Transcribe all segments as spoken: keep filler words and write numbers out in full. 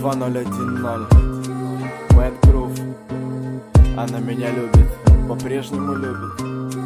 два ноль один ноль. Mad Groove. Она меня любит, по-прежнему любит.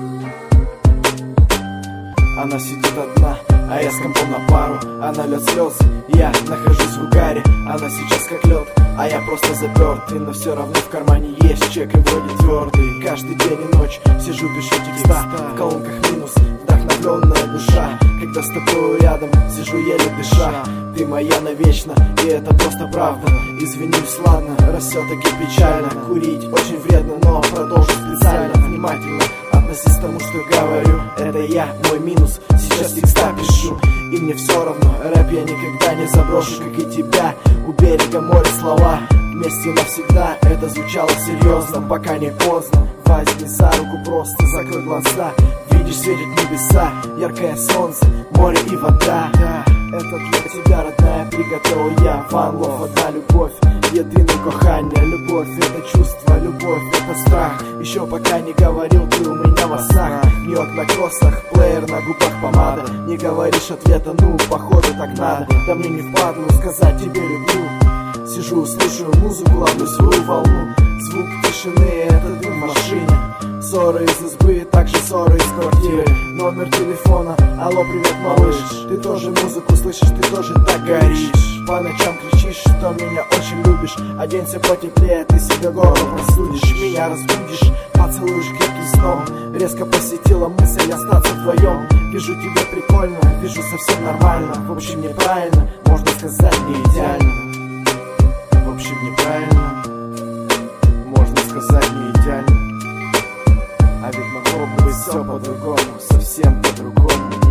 Она сидит одна, а я с компом на пару. Она льет слезы, я нахожусь в угаре. Она сейчас как лед, а я просто запертый. Но все равно в кармане есть чек и вроде твердый. Каждый день и ночь сижу, пишу текста. В колонках минус, вдохновленная душа. Когда с тобой рядом, сижу еле дыша. Ты моя навечно, и это просто правда. Извинюсь, ладно, раз все-таки печально. Курить очень вредно, но продолжу специально. Внимательно относись к тому, что говорю. Это я, мой минус, сейчас текста пишу. И мне все равно, рэп я никогда не заброшу. Как и тебя, у берега моря слова. Вместе навсегда, это звучало серьезно. Пока не поздно, возьми за руку, просто закрой глаза. Видишь, светит небеса, яркое солнце, море и вода. Это для тебя, родная, приготовил я. One love, одна любовь, єдине кохання. Любовь — это чувство, любовь — это страх. Еще пока не говорил, ты у меня в осах. Нью-Йорк на кроссах, плеер на губах помада. Не говоришь ответа, ну, походу так надо. Да мне не впадло сказать тебе люблю. Сижу, слушаю музыку, ловлю свою волну. Звук тишины — это дым в машине. Ссоры из избы, также ссоры из квартиры. Номер телефона, алло, привет, малыш. Ты тоже музыку слышишь, ты тоже так горишь. По ночам кричишь, что меня очень любишь. Оденься потеплее, ты себе горло простудишь. Меня разбудишь, поцелуешь крепким сном. Резко посетила мысль остаться вдвоем. Вижу тебя прикольно, вижу совсем нормально. В общем, неправильно, можно сказать, не идеально. В общем, неправильно, можно сказать, не идеально. А ведь могло бы быть все по-другому, совсем по-другому.